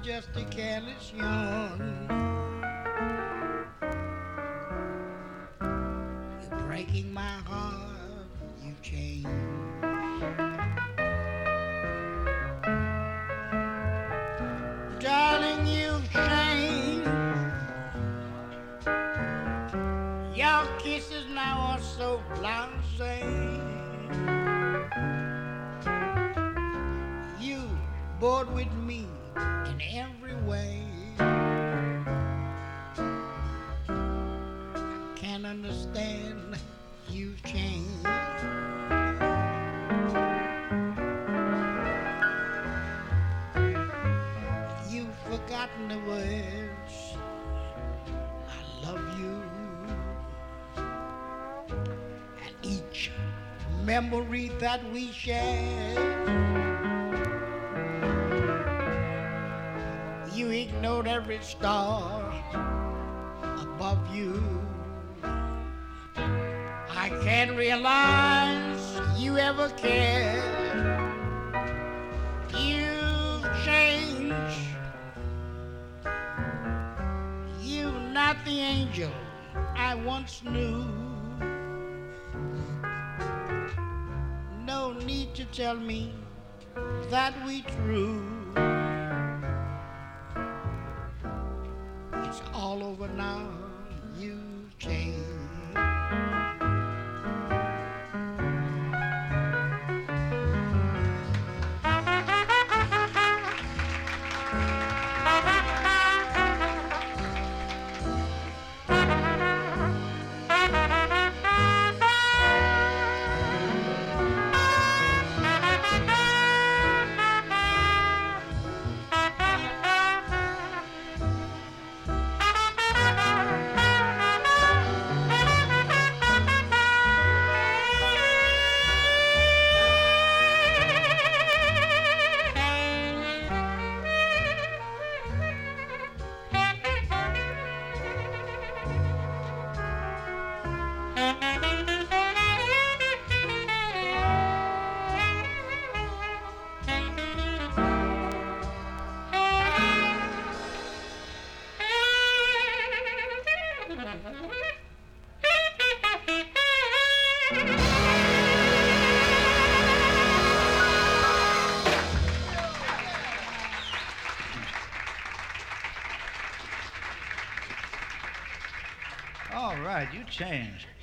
just a careless yawn. You're breaking my heart, you changed. Darling, you've changed. Your kisses now are so blasé. You bored with me in every way. Can't understand, you've changed. You've forgotten the words, I love you. And each memory that we shared, you ignored every star above you. I can't realize you ever cared. You've changed. You're not the angel I once knew. No need to tell me that we true. It's all over now, you've changed. All right, you changed.